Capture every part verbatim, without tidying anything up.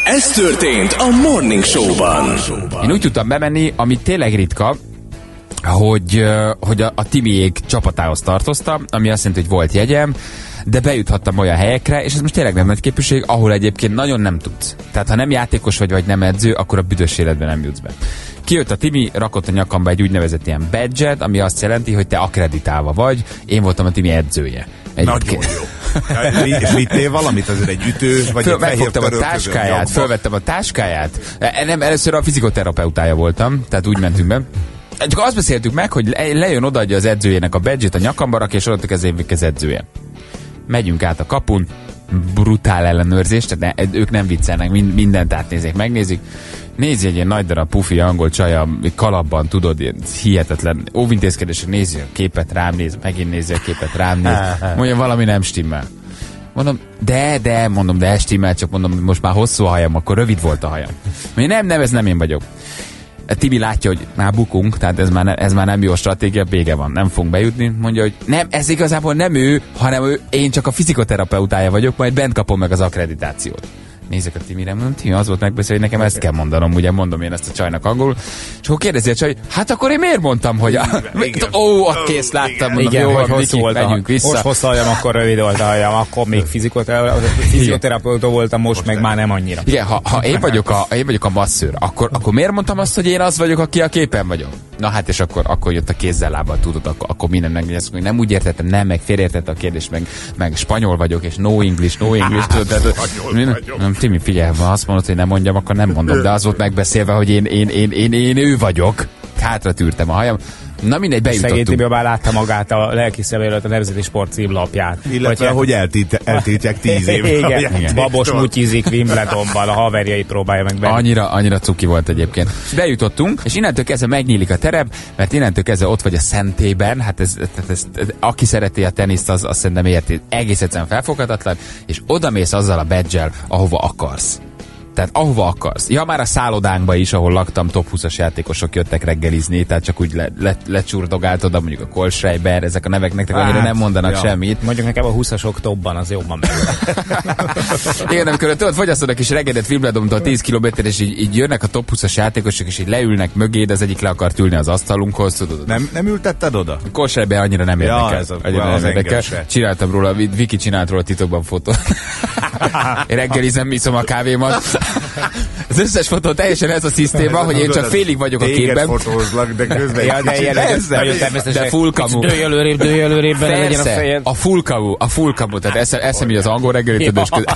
Ez történt a Morning Show-ban. Én úgy tudtam bemenni, ami tényleg ritka, hogy, hogy a, a Timiék csapatához tartoztam, ami azt jelenti, hogy volt jegyem, de bejuthattam olyan helyekre, és ez most tényleg nem nagy képviség, ahol egyébként nagyon nem tudsz. Tehát ha nem játékos vagy, vagy nem edző, akkor a büdös életben nem jutsz be. Kijött a Timi, rakott a nyakamba egy úgynevezett ilyen badge-et, ami azt jelenti, hogy te akkreditálva vagy, én voltam a Timi edzője. Nagyon jó. És vittél valamit, azért egy ütő, vagy Föl, egy fehér megfogtam a táskáját, fölvettem a táskáját. Nem, először a fizikoterapeutája voltam, tehát úgy mentünk be. Csak azt beszéltük meg, hogy lejön, odaadja az edzőjének a badge-et a nyakamba, és odaadtak az évig az edzője. Megyünk át a kapun, brutál ellenőrzés, tehát ne, ők nem viccelnek, mindent átnézik, megnézik. Nézi egy ilyen nagy darab pufi angol csaja, kalapban, tudod, ilyen hihetetlen óvintézkedések, nézi a képet, rám néz, megint nézi a képet, rám néz. Mondja, valami nem stimmel. Mondom, de, de, mondom, de stimmel, csak mondom, most már hosszú a hajam, akkor rövid volt a hajam. Mondja, nem, nem, ez nem én vagyok. Tibi látja, hogy már bukunk, tehát ez már, ne, ez már nem jó stratégia, vége van, nem fogunk bejutni. Mondja, hogy nem, ez igazából nem ő, hanem ő, én csak a fizikoterapeutája vagyok, majd bent kapom meg az akkreditációt. Nézek a Timire, mondom, Timi, az volt megbeszélni, hogy nekem ezt kell mondanom, ugye mondom én ezt a csajnak angolul, és akkor kérdezi a csaj, hát akkor én miért mondtam, hogy a... ó, a kész, láttam, mondom, igen, jó, hogy hogy hosszú volt megyünk a, vissza. Most hosszú hajam, akkor rövid volt a hajam, akkor még fizioterapeuta voltam, most, most meg már nem annyira. Igen, ha, ha én, vagyok a, én vagyok a masszőr, akkor, akkor miért mondtam azt, hogy én az vagyok, aki a képen vagyok? Na hát, és akkor, akkor jött a kézzel lábbal, tudod, akkor, akkor minden megnézett, hogy nem úgy értettem, nem, meg félreértette a kérdést, meg, meg spanyol vagyok, és no English, no English, tudod, tehát, nem, Timi, figyelj, ha azt mondod, hogy nem mondjam, akkor nem mondom, de az volt megbeszélve, hogy én, én, én, én, én ő vagyok. Hátra tűrtem a hajam. Na mindegy, bejutottunk. Szegény Tibi már látta magát a lelki szeméről a Nemzeti Sport címlapját. Illetve, hogy eltít, eltiltják tíz évre. Igen, igen. Babos mutyizik Wimbledonban, a haverjait próbálja meg be. Annyira, annyira cuki volt egyébként. Bejutottunk, és innentől kezdve megnyílik a terep, mert innentől kezdve ott vagy a szentében, hát ez, ez, ez, ez aki szereti a teniszt, az, az szerintem érti, egész egyszerűen felfoghatatlan, és odamész azzal a badge-el, ahova akarsz. Tehát ahova akarsz. Ja, már a szállodánkba is, ahol laktam, top húszas játékosok jöttek reggelizni, tehát csak úgy le, le, lecsurdogáltod oda, mondjuk a Kohlschreiber, ezek a nevek nektek annyira nem mondanak ja. semmit. Mondjuk nekem a húszasok topban, az jobban meg. Igen, amikor tudod, fogyasztod a kis reggedet Wimbledontól tíz kilométer, és így, így jönnek a top húszas játékosok, és így leülnek mögéd, az egyik le akart ülni az asztalunkhoz, tudod. Nem, nem ültetted oda? Kohlschreiber annyira nem érdekel. Ja, ez a, annyira nem érdekel. Csináltam róla, Viki csinált róla titokban fotót. Én reggelizem, iszom a kávémat. Az összes fotó teljesen ez a szisztéma, hogy én csak félig vagyok a képben. Fotózlak, de közben ja, de de, de full kamu. Dőj előrébb, dőj előrébb, bele legyen a fejed. A full kamu, a full kamu, tehát eszem, eszem így az angol reggelítődős között.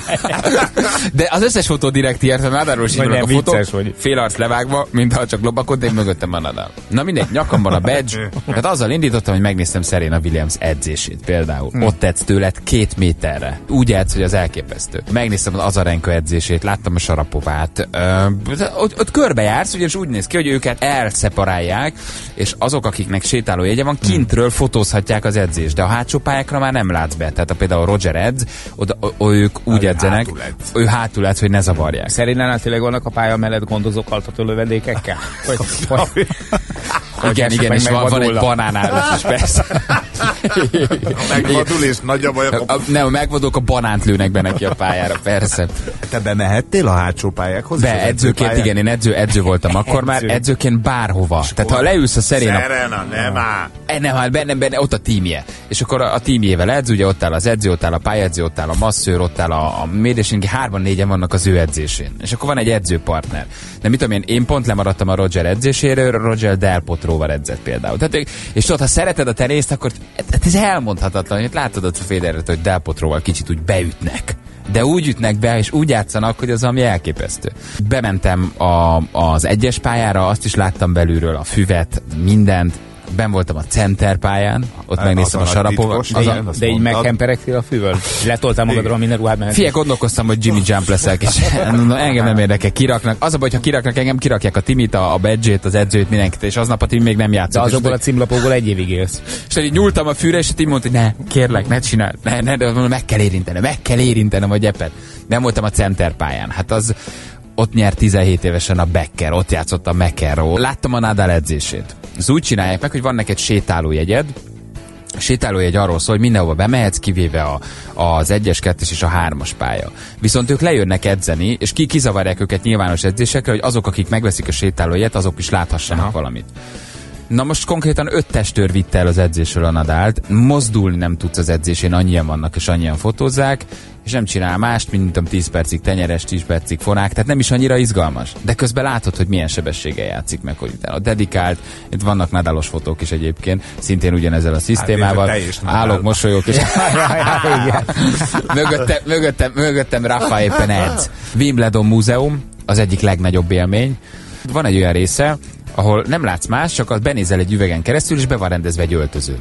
De az összes fotó direkt ilyet, mert Nadáról is a fotó, fél arc levágva, mintha csak lobakod, én mögöttem a Nadal. Na mindegy, nyakamban a badge, tehát azzal indítottam, hogy megnéztem Serena Williams edzését például. Hmm. Ott edz tőled két méterre. Úgy edz, hogy az elképesztő. Megnéztem az Azarenka edzését, láttam a Sarapovát. Uh, ott, ott körbejársz, ugyanis úgy néz ki, hogy őket elszeparálják, és azok, akiknek sétálójegye van, kintről fotózhatják az edzést, de a hátsó pályákra már nem látsz be. Tehát a, például a Roger edz, oda, o, ők úgy edzenek, hátul edz. ő hátul edz, hogy ne zavarják. Szerinál tényleg vannak a pálya mellett gondozók altató lövedékekkel? Hogy, hogy, igen, igen, és van, van egy banánállás is, persze. Megvadul és nagy a baj. A, nem, a megvadók a banánt lőnek be neki a pályára, persze. Te bemehettél a hátsó pályákhoz? Be, edzőként, igen, én edző, edző voltam akkor már, edzőként bárhova. Tehát ha leülsz a Serena... Serena, nem áll. Nem áll, benne, benne, ott a tímje. És akkor a, a tímjével edz, ugye ott áll az edző, ott áll a pályedző, ott áll a masszőr, ott áll a, a médésünk, hárman, négyen vannak az ő edzésén. És akkor van egy edzőpartner. De mit tudom én, én pont lemaradtam a Roger edzéséről, Roger Del Potróval edzett például. Tehát, és tudod, ha szereted a tenészt, akkor ez elmondhatatlan, hogy látod ott a Federert, hogy Del Potróval kicsit úgy beütnek. De úgy ütnek be, és úgy játszanak, hogy az ami elképesztő. Bementem a, az egyes pályára, azt is láttam belülről, a füvet, mindent. Ben voltam a center pályán, ott hát megnéztem a Sarapova. De, de így meghemperegtél a fűvel? Letoltál magadról minden ruhát mehet? Figyelj, gondolkoztam, hogy Jimmy Jump leszek, és engem nem érdekel, kiraknak. Az a baj, hogyha kiraknak engem, kirakják a Timit, a, a badge-t, az edzőt, mindenkit, és aznap a Tim még nem játszott. De azokból a címlapokból egy évig élsz. És így nyúltam a fűre, és a Tim mondta, hogy ne, kérlek, ne csináld, ne, ne, de meg kell érintenem, meg kell érintenem a gyepet. Nem voltam a center pályán. Hát az ott nyert tizenhét évesen a Becker, ott játszott a McEnroe. Láttam a Nadal edzését. Az úgy csinálják meg, hogy van neked sétálójegyed, A sétálójegy arról szól, hogy mindenhova bemehetsz, kivéve a, az egyes, kettes és a hármas pálya. Viszont ők lejönnek edzeni, és ki kizavarják őket nyilvános edzésekre, hogy azok, akik megveszik a sétálójegyet, azok is láthassanak Aha. valamit. Na most konkrétan öt testőr vitte el az edzésről a Nadált, mozdulni nem tudsz az edzésén, annyian vannak és annyian fotózzák, és nem csinál mást, mint tudom, tíz percig tenyeres, tíz percig fonák, tehát nem is annyira izgalmas. De közben látod, hogy milyen sebességgel játszik meg, hogy utána dedikált, itt vannak Nadálos fotók is egyébként, szintén ugyanezzel a szisztémával, hát, állok, mosolyok, és mögöttem, mögöttem, mögöttem Rafa éppen edz. Wimbledon Múzeum, az egyik legnagyobb élmény. Van egy olyan része, ahol nem látsz más, csak az benézel egy üvegen keresztül, és be van rendezve egy öltöző.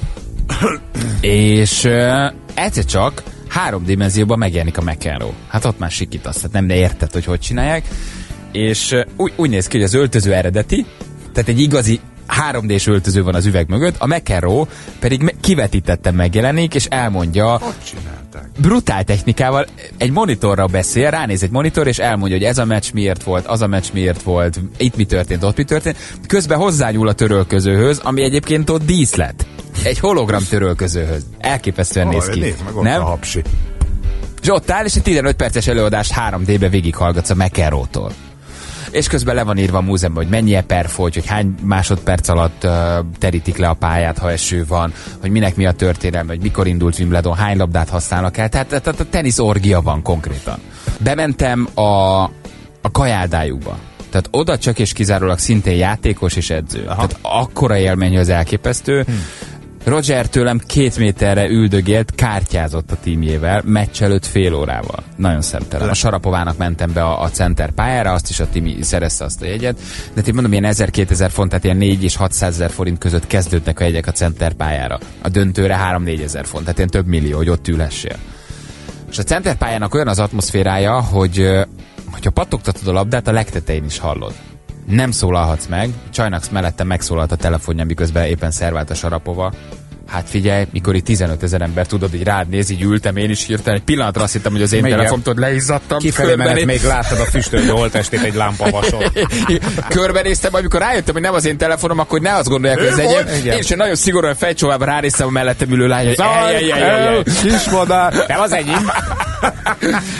és uh, egyszer csak három dimenzióban megjelenik a McEnroe. Hát ott már sikítasz, tehát nem de érted, hogy hogy csinálják. És uh, úgy, úgy néz ki, hogy az öltöző eredeti, tehát egy igazi három dés öltöző van az üveg mögött, a McEnroe pedig me- kivetítetten megjelenik, és elmondja... Hogy csinálták? Brutál technikával, egy monitorra beszél, ránéz egy monitor, és elmondja, hogy ez a meccs miért volt, az a meccs miért volt, itt mi történt, ott mi történt. Közben hozzányúl a törölközőhöz, ami egyébként ott díszlet. Egy hologram törölközőhöz. Elképesztően oh, néz ki. Nézd meg, ott nem? a hapsi. És ott áll, és egy tizenöt perces előadást három dé-be végighallgatsz a McEnroe-tól. És közben le van írva a múzeumban, hogy mennyi eper folyt, hogy hány másodperc alatt uh, terítik le a pályát, ha eső van, hogy minek mi a történelme, hogy mikor indult Wimbledon, hány labdát használnak el. Tehát, tehát a tenisz orgia van konkrétan. Bementem a, a kajáldájukba. Tehát oda csak és kizárólag szintén játékos és edző. Aha. Tehát akkora élmény, hogy az elképesztő. Hm. Roger tőlem két méterre üldögélt, kártyázott a tímjével, meccs előtt fél órával. Nagyon szemtelen. A Sarapovának mentem be a, a center pályára, azt is a Timi szerezte azt a jegyet, de én mondom, ilyen ezer-kétezer font, tehát ilyen négy és hatszázezer forint között kezdődnek a jegyek a center pályára. A döntőre három-négyezer font, tehát ilyen több millió, hogy ott ülhessél. És a center pályának olyan az atmoszférája, hogy hogyha pattogtatod a labdát, a legtetején is hallod. Nem szólalhatsz meg. Csajnak mellettem megszólalt a telefonja, miközben éppen szervált a Sarapova. Hát figyelj, mikor itt tizenöt ezer ember, tudod, így rád néz, így ültem én is hirtelen, egy pillanatra azt hittem, hogy az én telefontot leizzadtam. Kifelé menet még láttad a füstölő holttestét egy lámpavason. Körbenéztem, amikor rájöttem, hogy nem az én telefonom, akkor ne azt gondolják, hogy ez enyém. Én sem nagyon szigorúan fejcsóvában ránéztem a mellettem ülő lány, hogy kismadár, nem az enyém.